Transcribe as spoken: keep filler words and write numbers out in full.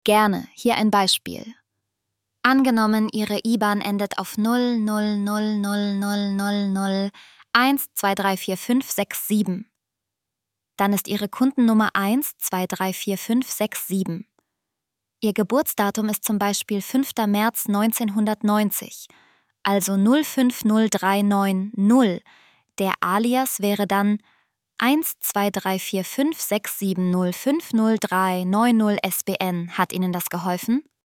Gerne, hier ein Beispiel. Angenommen, Ihre I B A N endet auf null null null null null null null eins zwei drei vier fünf sechs sieben. Dann ist Ihre Kundennummer eins zwei drei vier fünf sechs sieben. Ihr Geburtsdatum ist zum Beispiel fünfter März neunzehnhundertneunzig, also null fünf null drei neun null. Der Alias wäre dann eins zwei drei vier fünf sechs sieben null fünf null drei neun null S B N. Hat Ihnen das geholfen?